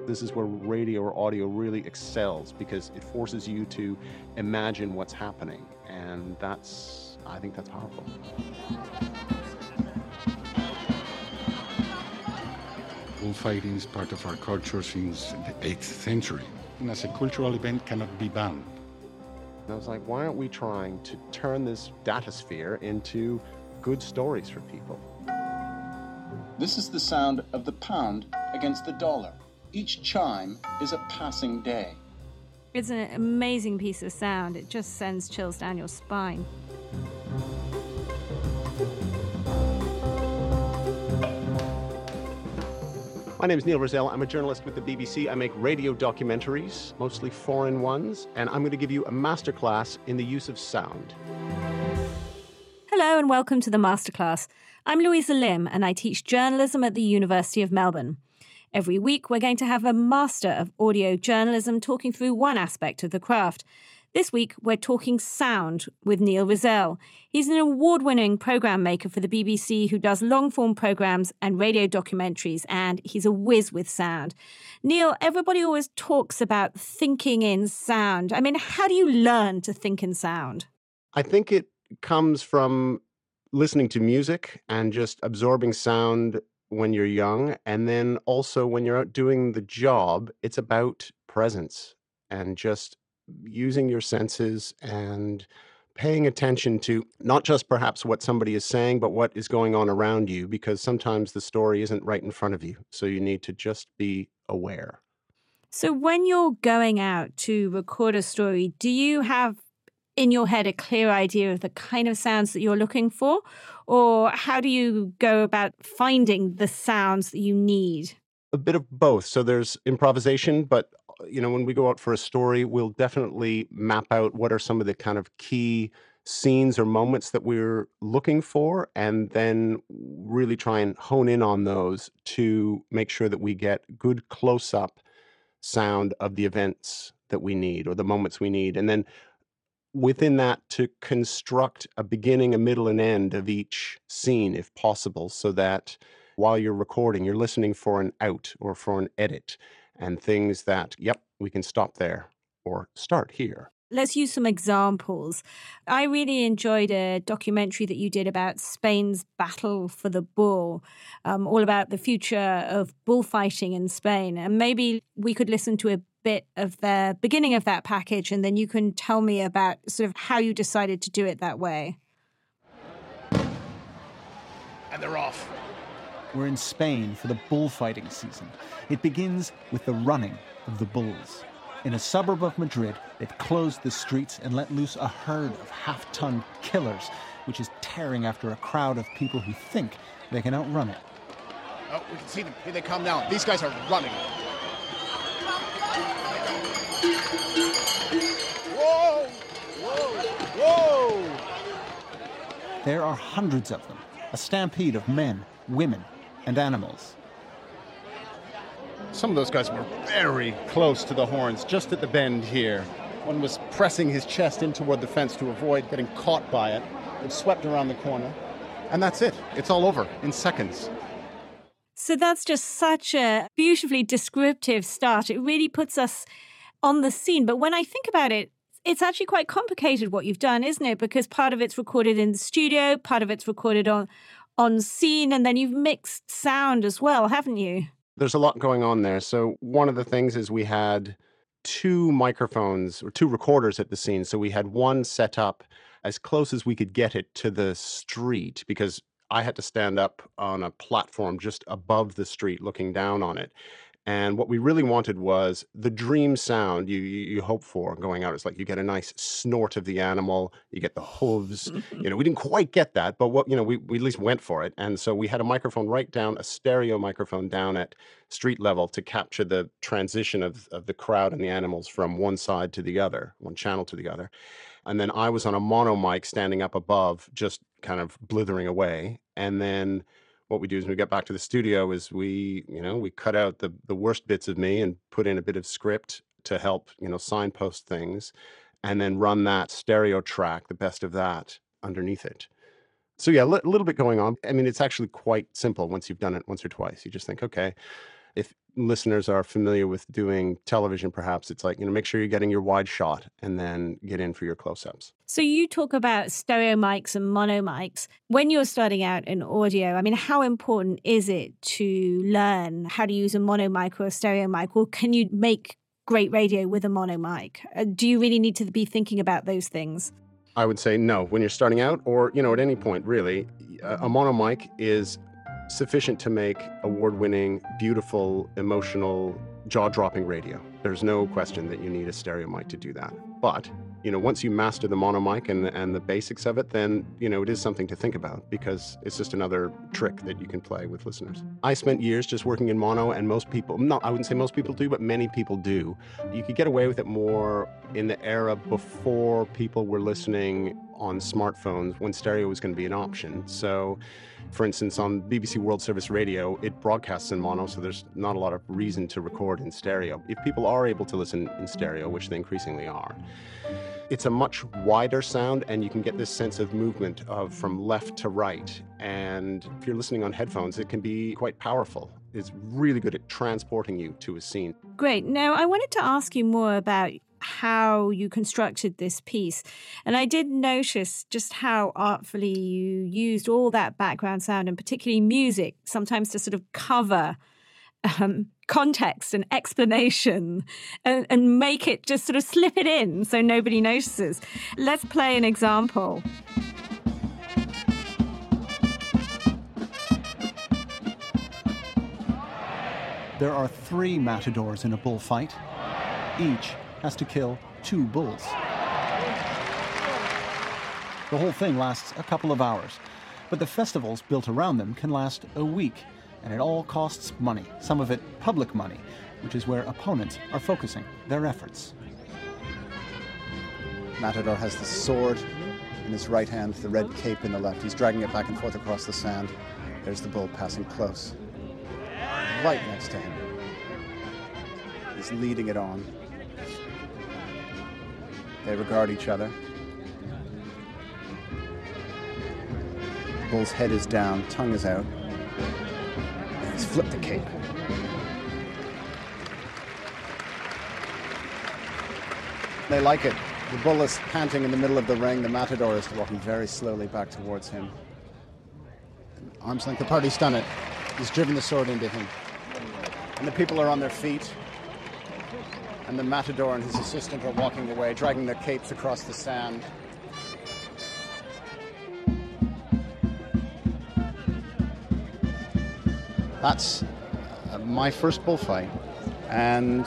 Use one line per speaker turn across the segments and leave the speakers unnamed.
this is where radio or audio really excels, because it forces you to imagine what's happening. And I think that's powerful.
Bullfighting is part of our culture since the 8th century. And as a cultural event, cannot be banned.
And I was like, why aren't we trying to turn this datasphere into good stories for people?
This is the sound of the pound against the dollar. Each chime is a passing day.
It's an amazing piece of sound. It just sends chills down your spine.
My name is Neil Rizzel. I'm a journalist with the BBC. I make radio documentaries, mostly foreign ones, and I'm going to give you a masterclass in the use of sound.
Hello and welcome to the Masterclass. I'm Louisa Lim and I teach journalism at the University of Melbourne. Every week we're going to have a master of audio journalism talking through one aspect of the craft. This week we're talking sound with Neil Rizzel. He's an award-winning programme maker for the BBC who does long-form programmes and radio documentaries, and he's a whiz with sound. Neil, everybody always talks about thinking in sound. I mean, how do you learn to think in sound?
I think it comes from listening to music and just absorbing sound when you're young. And then also when you're out doing the job, it's about presence and just using your senses and paying attention to not just perhaps what somebody is saying, but what is going on around you, because sometimes the story isn't right in front of you. So you need to just be aware.
So when you're going out to record a story, do you have in your head a clear idea of the kind of sounds that you're looking for? Or how do you go about finding the sounds that you need?
A bit of both. So there's improvisation, but when we go out for a story, we'll definitely map out what are some of the kind of key scenes or moments that we're looking for, and then really try and hone in on those to make sure that we get good close-up sound of the events that we need or the moments we need. And then within that, to construct a beginning, a middle, and end of each scene, if possible, so that while you're recording, you're listening for an out or for an edit and things that, yep, we can stop there or start here.
Let's use some examples. I really enjoyed a documentary that you did about Spain's battle for the bull, all about the future of bullfighting in Spain. And maybe we could listen to a bit of the beginning of that package, and then you can tell me about sort of how you decided to do it that way.
And they're off.
We're in Spain for the bullfighting season. It begins with the running of the bulls. In a suburb of Madrid, they've closed the streets and let loose a herd of half-ton killers, which is tearing after a crowd of people who think they can outrun it.
Oh, we can see them. Here they come now. These guys are running. Whoa! Whoa! Whoa!
There are hundreds of them, a stampede of men, women, and animals.
Some of those guys were very close to the horns, just at the bend here. One was pressing his chest in toward the fence to avoid getting caught by it. It swept around the corner. And that's it. It's all over in seconds.
So that's just such a beautifully descriptive start. It really puts us on the scene. But when I think about it, it's actually quite complicated what you've done, isn't it? Because part of it's recorded in the studio, part of it's recorded on scene, and then you've mixed sound as well, haven't you?
There's a lot going on there. So one of the things is we had two microphones or two recorders at the scene. So we had one set up as close as we could get it to the street, because I had to stand up on a platform just above the street looking down on it. And what we really wanted was the dream sound you hope for going out. It's like you get a nice snort of the animal, you get the hooves. We didn't quite get that, but we at least went for it. And so we had a microphone right down, a stereo microphone down at street level to capture the transition of the crowd and the animals from one side to the other, one channel to the other. And then I was on a mono mic standing up above, just kind of blithering away. And then what we do is when we get back to the studio is we cut out the worst bits of me and put in a bit of script to help, signpost things, and then run that stereo track, the best of that, underneath it. So yeah, a little bit going on. I mean, it's actually quite simple once you've done it once or twice. You just think, okay, if listeners are familiar with doing television, perhaps it's like, make sure you're getting your wide shot and then get in for your close-ups.
So you talk about stereo mics and mono mics. When you're starting out in audio, I mean, how important is it to learn how to use a mono mic or a stereo mic? Or can you make great radio with a mono mic? Do you really need to be thinking about those things?
I would say no. When you're starting out, or, at any point, really, a mono mic is sufficient to make award-winning, beautiful, emotional, jaw-dropping radio. There's no question that you need a stereo mic to do that. But, once you master the mono mic and the basics of it, then, it is something to think about, because it's just another trick that you can play with listeners. I spent years just working in mono, and most people, I wouldn't say most people do, but many people do. You could get away with it more in the era before people were listening on smartphones, when stereo was going to be an option. So, for instance, on BBC World Service Radio, it broadcasts in mono, so there's not a lot of reason to record in stereo. If people are able to listen in stereo, which they increasingly are, it's a much wider sound, and you can get this sense of movement from left to right. And if you're listening on headphones, it can be quite powerful. It's really good at transporting you to a scene.
Great. Now, I wanted to ask you more about how you constructed this piece. And I did notice just how artfully you used all that background sound, and particularly music, sometimes to sort of cover context and explanation and make it, just sort of slip it in so nobody notices. Let's play an example.
There are 3 matadors in a bullfight. Each has to kill 2 bulls. The whole thing lasts a couple of hours, but the festivals built around them can last a week, and it all costs money, some of it public money, which is where opponents are focusing their efforts.
Matador has the sword in his right hand, the red cape in the left. He's dragging it back and forth across the sand. There's the bull passing close, right next to him. He's leading it on. They regard each other. The bull's head is down, tongue is out. And he's flipped the cape. They like it. The bull is panting in the middle of the ring. The matador is walking very slowly back towards him. Arm's length apart, he's done it. He's driven the sword into him. And the people are on their feet. And the matador and his assistant are walking away, dragging their capes across the sand. That's my first bullfight, and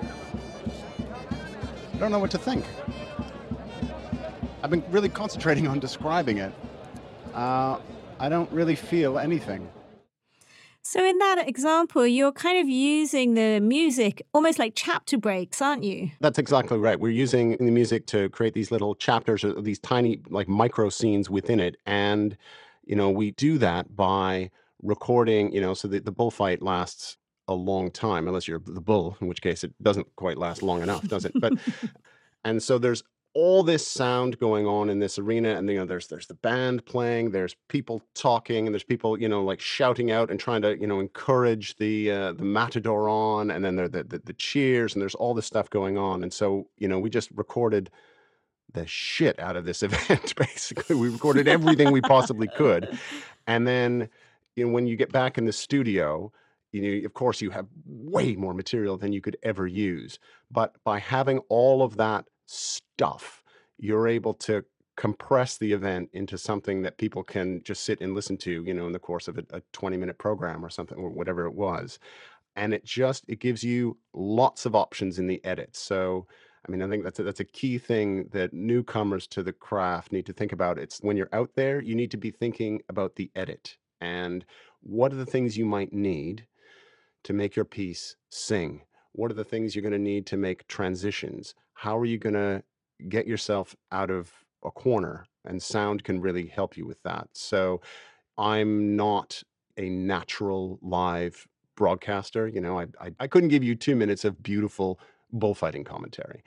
I don't know what to think. I've been really concentrating on describing it. I don't really feel anything.
So in that example, you're kind of using the music almost like chapter breaks, aren't you?
That's exactly right. We're using the music to create these little chapters, or these tiny like micro scenes within it. And, we do that by recording, so the bullfight lasts a long time, unless you're the bull, in which case it doesn't quite last long enough, does it? But and so there's all this sound going on in this arena, and there's the band playing, there's people talking, and there's people like shouting out and trying to encourage the matador on, and then there the cheers, and there's all this stuff going on. And so we just recorded the shit out of this event. Basically, we recorded everything we possibly could, and then when you get back in the studio, of course you have way more material than you could ever use, but by having all of that stuff, you're able to compress the event into something that people can just sit and listen to, in the course of a 20-minute program or something, or whatever it was. And it gives you lots of options in the edit. So, I think that's a key thing that newcomers to the craft need to think about. It's when you're out there, you need to be thinking about the edit and what are the things you might need to make your piece sing. What are the things you're going to need to make transitions? How are you going to get yourself out of a corner? And sound can really help you with that. So I'm not a natural live broadcaster. I couldn't give you 2 minutes of beautiful bullfighting commentary.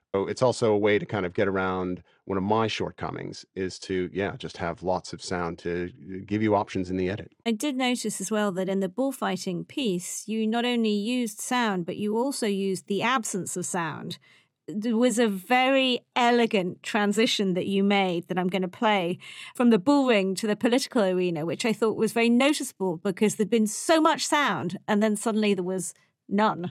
So it's also a way to kind of get around one of my shortcomings is to, yeah, just have lots of sound to give you options in the edit.
I did notice as well that in the bullfighting piece, you not only used sound, but you also used the absence of sound. There was a very elegant transition that you made that I'm going to play from the bull ring to the political arena, which I thought was very noticeable because there'd been so much sound and then suddenly there was none.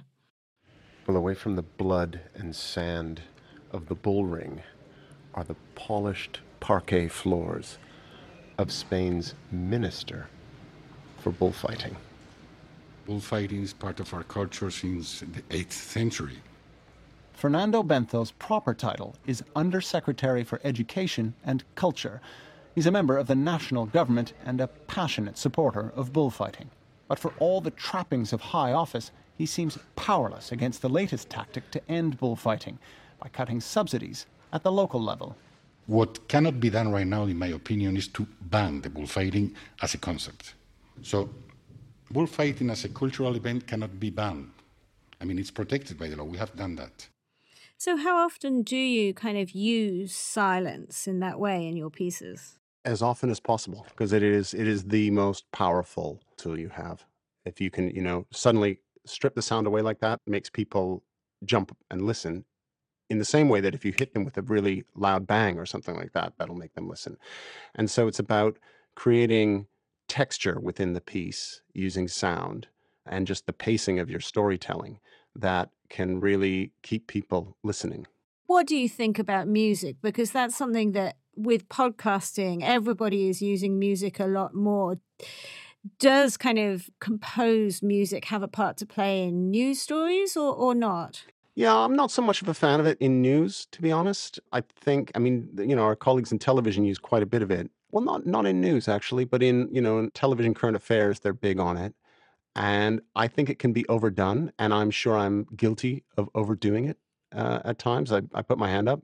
Well, away from the blood and sand of the bull ring are the polished parquet floors of Spain's minister for bullfighting.
Bullfighting is part of our culture since the 8th century.
Fernando Bento's proper title is Undersecretary for Education and Culture. He's a member of the national government and a passionate supporter of bullfighting. But for all the trappings of high office, he seems powerless against the latest tactic to end bullfighting by cutting subsidies at the local level.
What cannot be done right now, in my opinion, is to ban the bullfighting as a concept. So bullfighting as a cultural event cannot be banned. I mean, it's protected by the law. We have done that.
So how often do you kind of use silence in that way in your pieces?
As often as possible, because it is the most powerful tool you have. If you can, suddenly strip the sound away like that, it makes people jump and listen in the same way that if you hit them with a really loud bang or something like that, that'll make them listen. And so it's about creating texture within the piece using sound and just the pacing of your storytelling that can really keep people listening.
What do you think about music? Because that's something that with podcasting, everybody is using music a lot more. Does kind of composed music have a part to play in news stories or not?
Yeah, I'm not so much of a fan of it in news, to be honest. I think, our colleagues in television use quite a bit of it. Well, not in news, actually, but in television current affairs, they're big on it. And I think it can be overdone, and I'm sure I'm guilty of overdoing it at times. I put my hand up,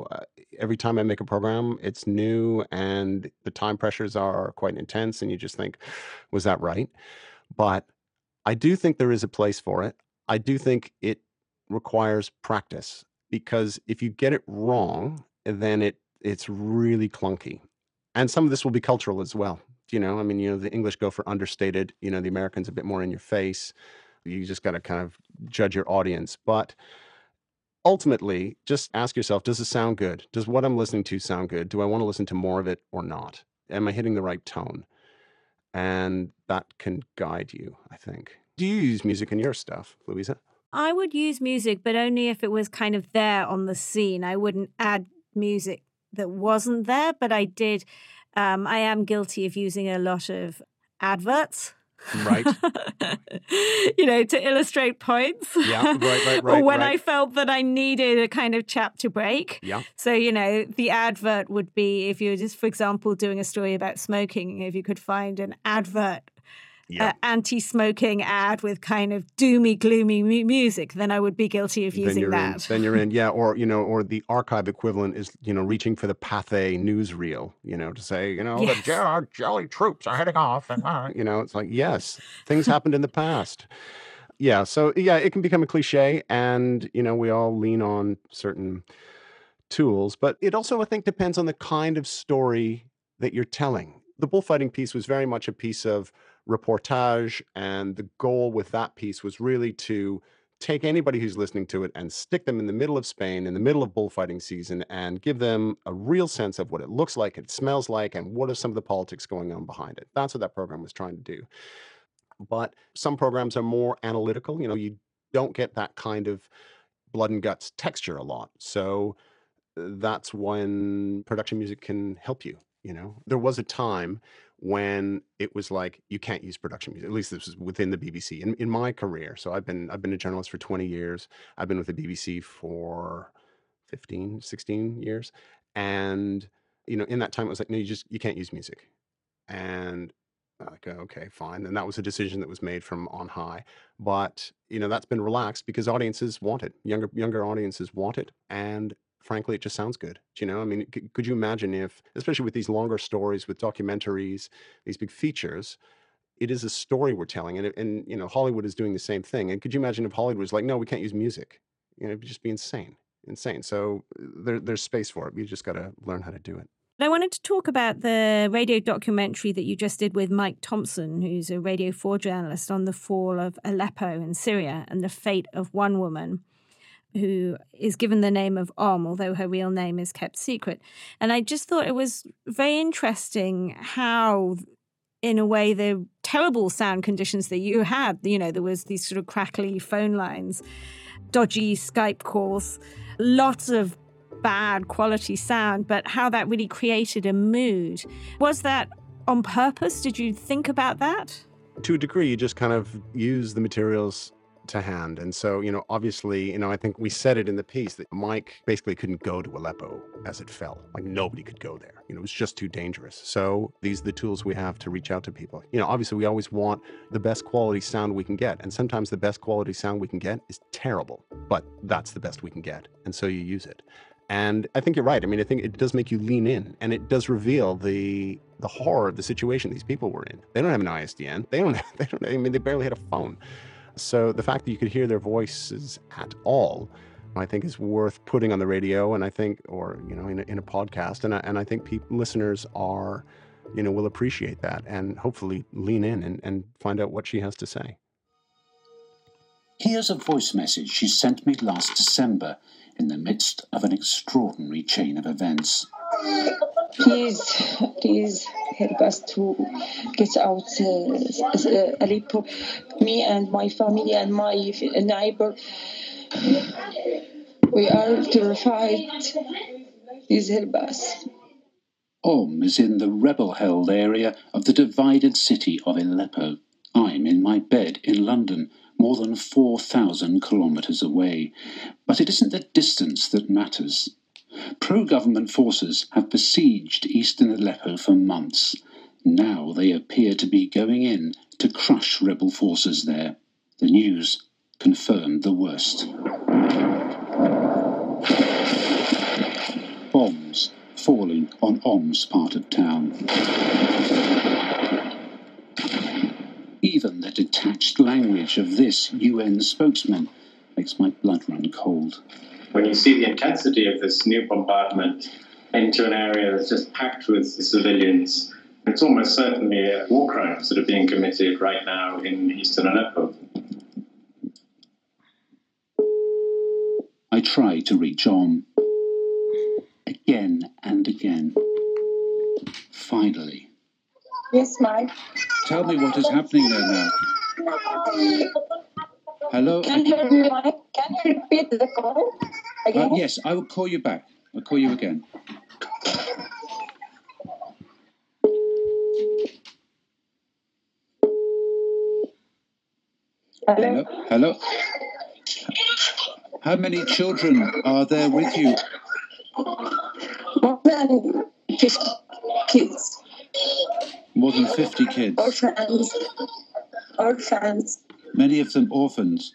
every time I make a program, it's new and the time pressures are quite intense and you just think, was that right? But I do think there is a place for it. I do think it requires practice because if you get it wrong, then it's really clunky. And some of this will be cultural as well. The English go for understated, the Americans a bit more in your face. You just got to kind of judge your audience. But ultimately, just ask yourself, does it sound good? Does what I'm listening to sound good? Do I want to listen to more of it or not? Am I hitting the right tone? And that can guide you, I think. Do you use music in your stuff, Louisa?
I would use music, but only if it was kind of there on the scene. I wouldn't add music that wasn't there, but I did. I am guilty of using a lot of adverts.
Right.
To illustrate points.
Yeah, right.
Or when I felt that I needed a kind of chapter break.
Yeah.
So, the advert would be if you were just, for example, doing a story about smoking, if you could find an advert, anti-smoking ad with kind of doomy, gloomy music, then I would be guilty of using that.
Then you're in, yeah. Or the archive equivalent is, reaching for the Pathé newsreel, to say,
Yes.
the jelly troops are heading off. And, it's like, yes, things happened in the past. Yeah. So, yeah, it can become a cliche and, we all lean on certain tools. But it also, I think, depends on the kind of story that you're telling. The bullfighting piece was very much a piece of reportage, and the goal with that piece was really to take anybody who's listening to it and stick them in the middle of Spain, in the middle of bullfighting season, and give them a real sense of what it looks like, it smells like, and what are some of the politics going on behind it. That's what that program was trying to do. But some programs are more analytical. You don't get that kind of blood and guts texture a lot. So that's when production music can help you. There was a time when it was like, you can't use production music. At least this was within the BBC. In my career, so I've been a journalist for 20 years. I've been with the BBC for 15, 16 years. And, in that time, it was like, no, you can't use music. And like, okay, fine. And that was a decision that was made from on high. But, that's been relaxed because audiences want it. Younger audiences want it. And frankly, it just sounds good. Could you imagine if, especially with these longer stories, with documentaries, these big features, it is a story we're telling. And Hollywood is doing the same thing. And could you imagine if Hollywood was like, no, we can't use music? It'd just be insane. insane. So there's space for it. You just got to learn how to do it.
I wanted to talk about the radio documentary that you just did with Mike Thompson, who's a Radio 4 journalist, on the fall of Aleppo in Syria and the fate of one woman who is given the name of although her real name is kept secret. And I just thought it was very interesting how, in a way, the terrible sound conditions that you had, there was these sort of crackly phone lines, dodgy Skype calls, lots of bad quality sound, but how that really created a mood. Was that on purpose? Did you think about that?
To a degree, you just kind of use the materials to hand. And so, obviously, I think we said it in the piece that Mike basically couldn't go to Aleppo as it fell. Like nobody could go there. It was just too dangerous. So these are the tools we have to reach out to people. Obviously we always want the best quality sound we can get. And sometimes the best quality sound we can get is terrible, but that's the best we can get. And so you use it. And I think you're right. I think it does make you lean in, and it does reveal the horror of the situation these people were in. They don't have an ISDN. They barely had a phone. So the fact that you could hear their voices at all, I think is worth putting on the radio, and I think, or in a podcast, and I think listeners are, will appreciate that and hopefully lean in and find out what she has to say.
Here's a voice message she sent me last December in the midst of an extraordinary chain of events.
Please help us to get out Aleppo. Me and my family and my neighbor, we are terrified. Please help us.
Is in the rebel-held area of the divided city of Aleppo. I'm in my bed in London, more than 4,000 kilometres away. But it isn't the distance that matters. Pro-government forces have besieged eastern Aleppo for months. Now they appear to be going in to crush rebel forces there. The news confirmed the worst. Bombs falling on Om's part of town. Even the detached language of this UN spokesman makes my blood run cold.
When you see the intensity of this new bombardment into an area that's just packed with civilians, it's almost certainly war crimes that are being committed right now in eastern Aleppo.
I try to reach Om. Again and again. Finally.
Yes, Mike.
Tell me what is happening there now. Hello?
Can you hear me, Mike? Can you repeat the call again?
Yes, I will call you back. I'll call you again.
Hello?
Hello? How many children are there with you?
More than 50 kids.
More than 50 kids.
Orphans.
Many of them orphans.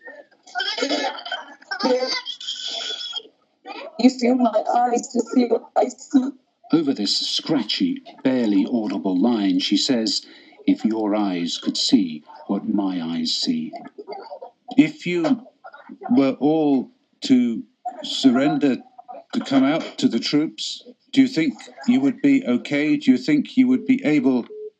You feel my eyes to see what I see.
Over this scratchy, barely audible line, she says, if your eyes could see what my eyes see. If you were all to surrender, to come out to the troops, do you think you would be okay? Do you think you would be able...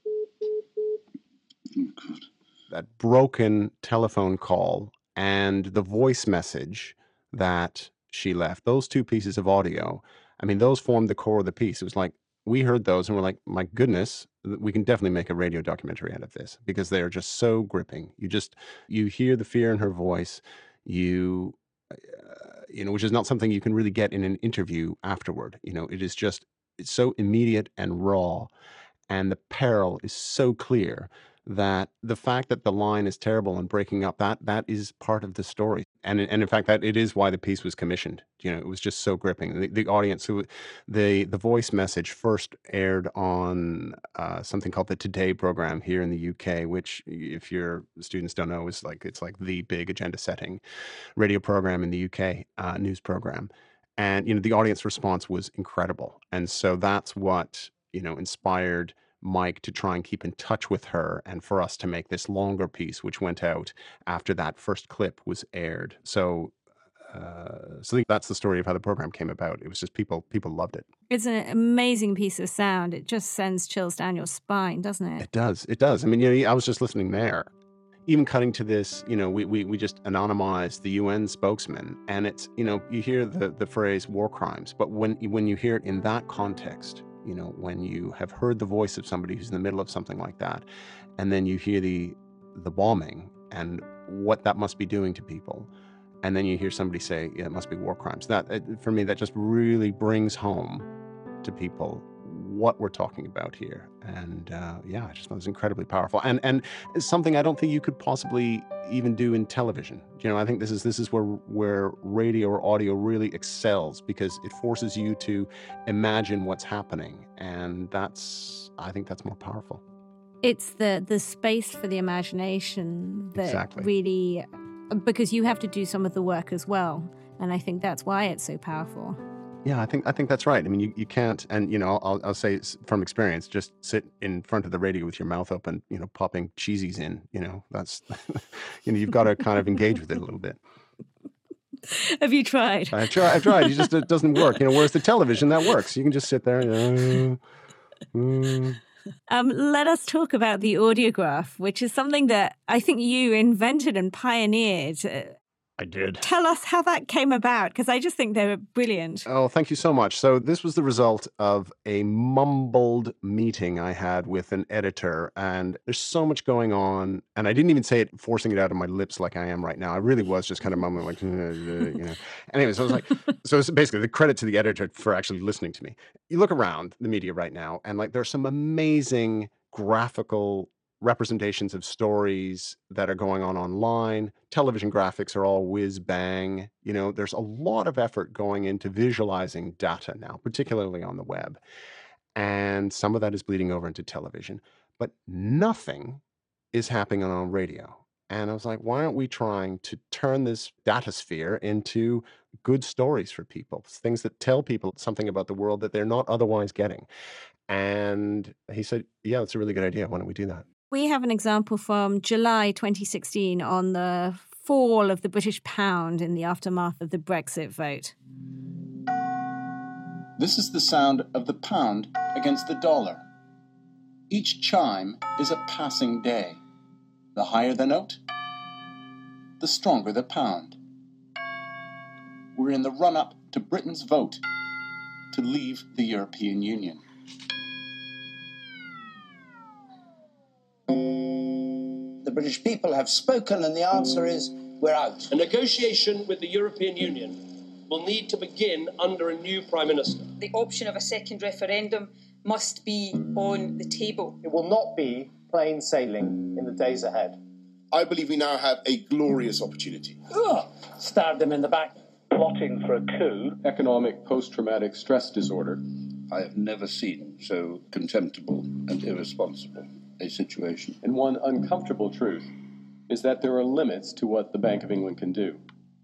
Oh, God.
That broken telephone call and the voice message that she left, those two pieces of audio, those formed the core of the piece. It was like, we heard those and we're like, my goodness, we can definitely make a radio documentary out of this because they're just so gripping. You hear the fear in her voice, which is not something you can really get in an interview afterward. It is just, it's so immediate and raw, and the peril is so clear that the fact that the line is terrible and breaking up, that is part of the story. And in fact, that it is why the piece was commissioned. It was just so gripping. The audience, the voice message first aired on something called the Today program here in the UK, which, if your students don't know, it's like the big agenda setting radio program in the UK, news program. And, the audience response was incredible. And so that's what, inspired Mike to try and keep in touch with her and for us to make this longer piece, which went out after that first clip was aired. So So I think that's the story of how the program came about. It was just people loved it.
It's an amazing piece of sound. It just sends chills down your spine, doesn't it?
It does. It does. I mean, I was just listening there. Even cutting to this, we just anonymized the UN spokesman, and it's, you hear the phrase war crimes, but when you hear it in that context, when you have heard the voice of somebody who's in the middle of something like that, and then you hear the bombing and what that must be doing to people, and then you hear somebody say, yeah, it must be war crimes. For me, that just really brings home to people what we're talking about here. And I just thought it was incredibly powerful, and it's something I don't think you could possibly even do in television. I think this is where radio or audio really excels, because it forces you to imagine what's happening, and I think that's more powerful.
It's the space for the imagination that
Exactly.
really, because you have to do some of the work as well, and I think that's why it's so powerful.
Yeah, I think that's right. I mean, you can't, and I'll say from experience, just sit in front of the radio with your mouth open, popping cheesies in. That's, you've got to kind of engage with it a little bit.
Have you tried?
I've tried. It doesn't work. Whereas the television, that works. You can just sit there.
Let us talk about the audiograph, which is something that I think you invented and pioneered.
I did.
Tell us how that came about, because I just think they were brilliant.
Oh, thank you so much. So this was the result of a mumbled meeting I had with an editor, and there's so much going on, and I didn't even say it, forcing it out of my lips like I am right now. I really was just kind of mumbling, like, Anyways, I was like, so it's basically the credit to the editor for actually listening to me. You look around the media right now, and there's some amazing graphical representations of stories that are going on online. Television graphics are all whiz bang. There's a lot of effort going into visualizing data now, particularly on the web. And some of that is bleeding over into television, but nothing is happening on radio. And I was like, why aren't we trying to turn this data sphere into good stories for people, things that tell people something about the world that they're not otherwise getting? And he said, yeah, that's a really good idea. Why don't we do that?
We have an example from July 2016 on the fall of the British pound in the aftermath of the Brexit vote.
This is the sound of the pound against the dollar. Each chime is a passing day. The higher the note, the stronger the pound. We're in the run-up to Britain's vote to leave the European Union.
The British people have spoken, and the answer is we're out.
A negotiation with the European Union will need to begin under a new Prime Minister.
The option of a second referendum must be on the table.
It will not be plain sailing in the days ahead.
I believe we now have a glorious opportunity.
Stabbed him in the back.
Plotting for a coup.
Economic post-traumatic stress disorder.
I have never seen so contemptible and irresponsible a situation.
And one uncomfortable truth is that there are limits to what the Bank of England can do.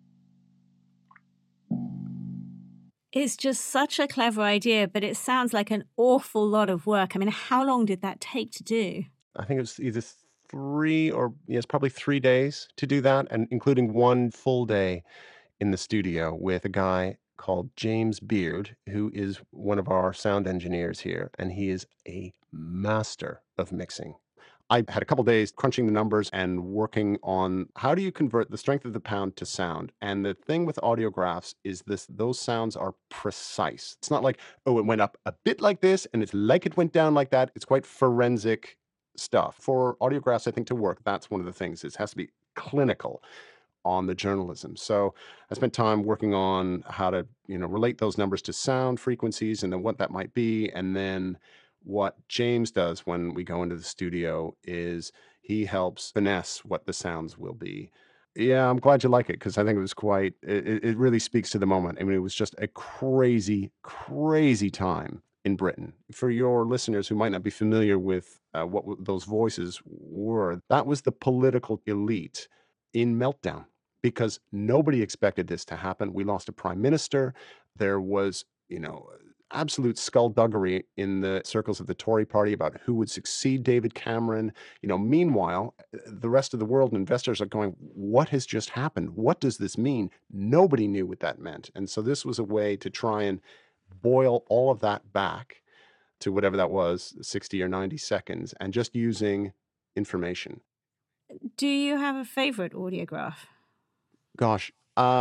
It's just such a clever idea, but it sounds like an awful lot of work. I mean, how long did that take to do?
I think it was either probably 3 days to do that, and including one full day in the studio with a guy called James Beard, who is one of our sound engineers here, and he is a master of mixing. I had a couple days crunching the numbers and working on how do you convert the strength of the pound to sound. And the thing with audiographs is those sounds are precise. It's not like, oh, it went up a bit like this and it's like it went down like that. It's quite forensic stuff. For audiographs, I think, to work, that's one of the things. It has to be clinical on the journalism. So I spent time working on how to, relate those numbers to sound frequencies and then what that might be. And then what James does when we go into the studio is he helps finesse what the sounds will be. Yeah, I'm glad you like it, because I think it was it really speaks to the moment. I mean, it was just a crazy, crazy time in Britain. For your listeners who might not be familiar with what those voices were, that was the political elite in meltdown, because nobody expected this to happen. We lost a prime minister. There was, absolute skullduggery in the circles of the Tory party about who would succeed David Cameron. Meanwhile, the rest of the world and investors are going, what has just happened? What does this mean? Nobody knew what that meant. And so this was a way to try and boil all of that back to whatever that was, 60 or 90 seconds, and just using information.
Do you have a favorite audiograph?
Gosh,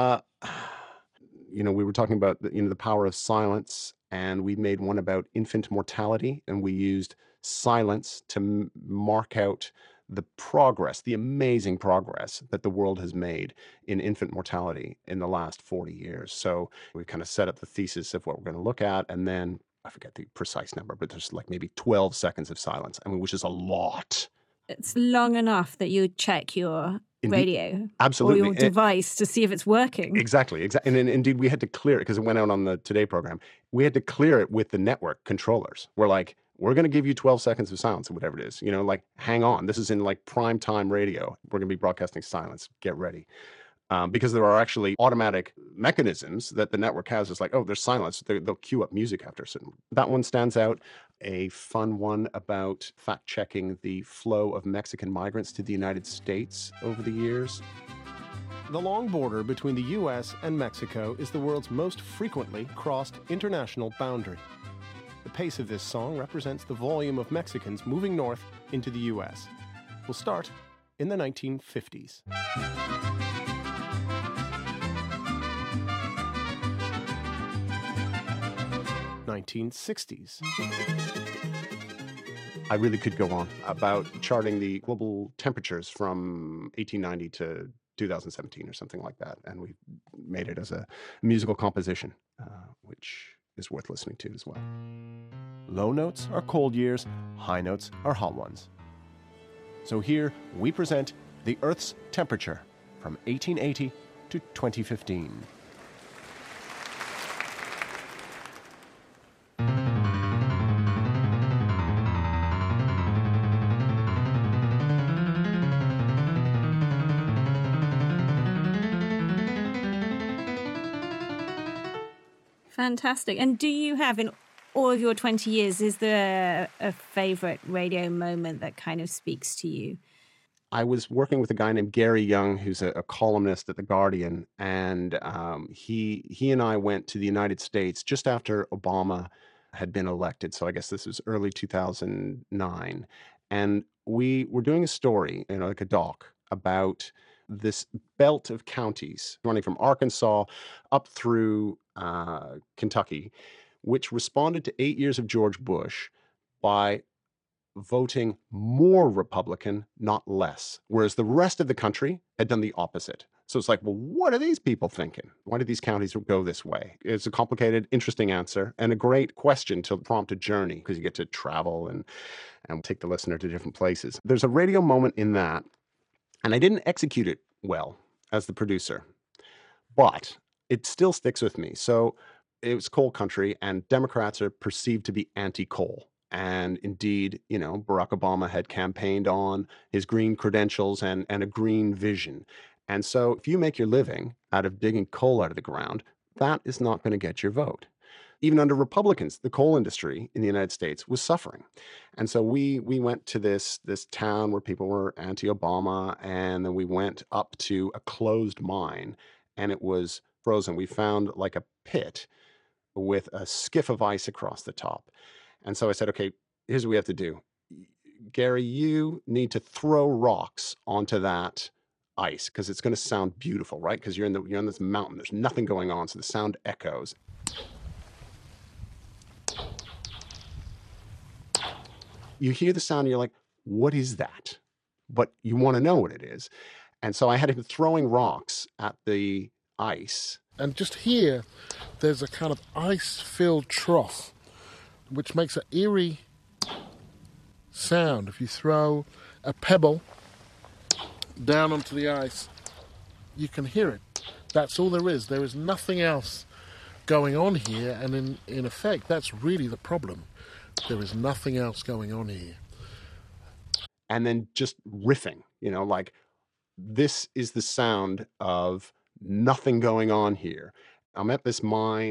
we were talking about the power of silence, and we made one about infant mortality, and we used silence to mark out the progress, the amazing progress that the world has made in infant mortality in the last 40 years. So we kind of set up the thesis of what we're going to look at, and then I forget the precise number, but there's like maybe 12 seconds of silence, which is a lot.
It's long enough that you check your radio
Absolutely.
or your device to see if it's working.
Exactly. And indeed, we had to clear it because it went out on the Today program. We had to clear it with the network controllers. We're like, we're going to give you 12 seconds of silence or whatever it is. Hang on. This is in like prime time radio. We're going to be broadcasting silence. Get ready. Because there are actually automatic mechanisms that the network has. It's like, oh, there's silence. They'll cue up music after a certain. That one stands out. A fun one about fact-checking the flow of Mexican migrants to the United States over the years.
The long border between the U.S. and Mexico is the world's most frequently crossed international boundary. The pace of this song represents the volume of Mexicans moving north into the U.S. We'll start in the 1950s. 1960s.
I really could go on about charting the global temperatures from 1890 to 2017 or something like that. And we made it as a musical composition, which is worth listening to as well.
Low notes are cold years, high notes are hot ones. So here we present the Earth's temperature from 1880 to 2015.
Fantastic. And do you have, in all of your 20 years, is there a favorite radio moment that kind of speaks to you?
I was working with a guy named Gary Young, who's a columnist at The Guardian, and he and I went to the United States just after Obama had been elected. So I guess this was early 2009. And we were doing a story, like a doc, about this belt of counties running from Arkansas up through Kentucky, which responded to 8 years of George Bush by voting more Republican, not less, whereas the rest of the country had done the opposite. So it's like, well, what are these people thinking? Why did these counties go this way? It's a complicated, interesting answer and a great question to prompt a journey because you get to travel and take the listener to different places. There's a radio moment in that, and I didn't execute it well as the producer, but it still sticks with me. So it was coal country, and Democrats are perceived to be anti-coal. And indeed, Barack Obama had campaigned on his green credentials and a green vision. And so if you make your living out of digging coal out of the ground, that is not going to get your vote. Even under Republicans, the coal industry in the United States was suffering. And so we went to this town where people were anti-Obama, and then we went up to a closed mine, and it was frozen. We found like a pit with a skiff of ice across the top. And so I said, okay, here's what we have to do. Gary, you need to throw rocks onto that ice because it's going to sound beautiful, right? Because you're in this mountain. There's nothing going on, so the sound echoes. You hear the sound, and you're like, what is that? But you want to know what it is. And so I had him throwing rocks at the ice.
And just here, there's a kind of ice-filled trough, which makes an eerie sound. If you throw a pebble down onto the ice, you can hear it. That's all there is. There is nothing else going on here, and in effect, that's really the problem. There is nothing else going on here.
And then just riffing, like this is the sound of nothing going on here. I'm at this mine.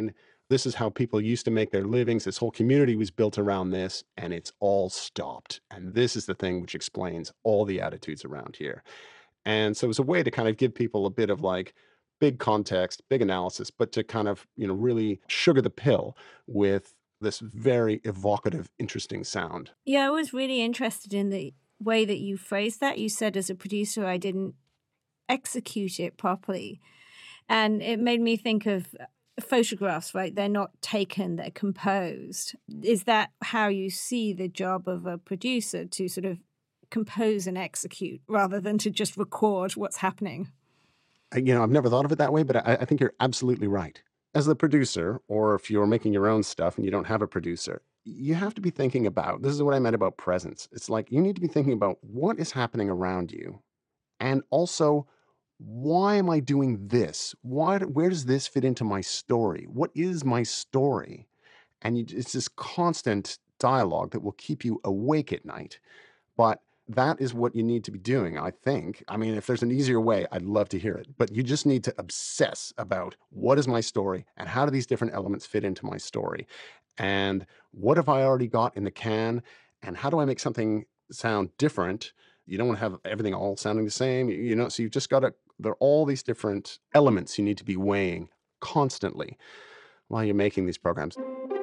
This is how people used to make their livings. This whole community was built around this, and it's all stopped. And this is the thing which explains all the attitudes around here. And so it's a way to kind of give people a bit of like big context, big analysis, but to kind of, really sugar the pill with this very evocative, interesting sound.
Yeah, I was really interested in the way that you phrased that. You said, as a producer, I didn't execute it properly. And it made me think of photographs, right? They're not taken, they're composed. Is that how you see the job of a producer, to sort of compose and execute rather than to just record what's happening?
I've never thought of it that way, but I think you're absolutely right. As the producer, or if you're making your own stuff and you don't have a producer, you have to be thinking about, this is what I meant about presence. It's like you need to be thinking about what is happening around you, and also, why am I doing this? Where does this fit into my story? What is my story? And it's this constant dialogue that will keep you awake at night. But that is what you need to be doing, I think. I mean, if there's an easier way, I'd love to hear it. But you just need to obsess about what is my story and how do these different elements fit into my story? And what have I already got in the can? And how do I make something sound different? You don't want to have everything all sounding the same, so you've just got to, there are all these different elements you need to be weighing constantly while you're making these programs.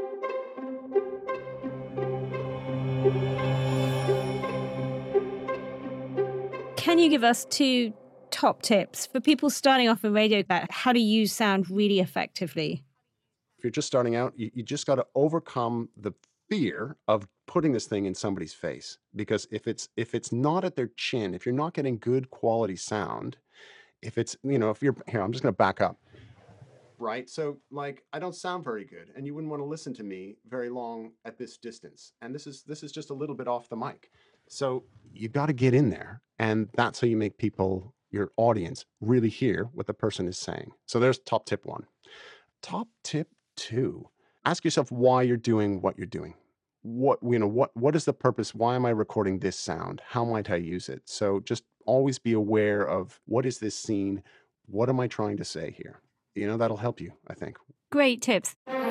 Can you give us 2 top tips for people starting off in radio about how to use sound really effectively?
If you're just starting out, you just got to overcome the fear of putting this thing in somebody's face. Because if it's not at their chin, if you're not getting good quality sound, if it's, if you're, here, I'm just going to back up. Right? So, like, I don't sound very good, and you wouldn't want to listen to me very long at this distance. And this is just a little bit off the mic. So you got to get in there, and that's how you make people, your audience, really hear what the person is saying. So there's top tip 1. Top tip 2, ask yourself why you're doing what you're doing. What is the purpose? Why am I recording this sound? How might I use it? So just always be aware of, what is this scene? What am I trying to say here? That'll help you, I think.
Great tips.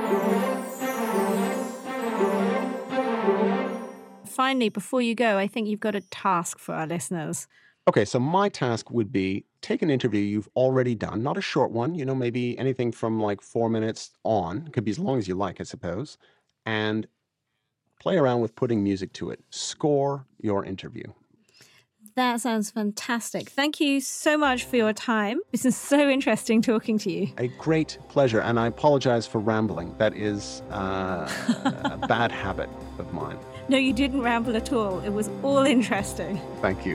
Finally, before you go, I think you've got a task for our listeners.
Okay, so my task would be, take an interview you've already done, not a short one, maybe anything from like 4 minutes on, it could be as long as you like, I suppose, and play around with putting music to it. Score your interview.
That sounds fantastic. Thank you so much for your time. This is so interesting talking to you.
A great pleasure, and I apologize for rambling. That is a bad habit of mine.
No, you didn't ramble at all. It was all interesting.
Thank you.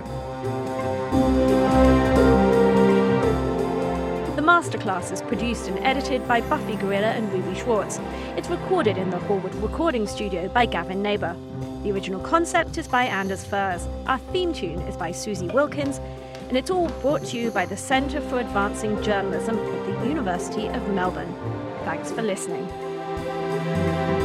The Masterclass is produced and edited by Buffy Gorilla and Ruby Schwartz. It's recorded in the Hallwood Recording Studio by Gavin Neighbour. The original concept is by Anders Furs. Our theme tune is by Susie Wilkins. And it's all brought to you by the Centre for Advancing Journalism at the University of Melbourne. Thanks for listening.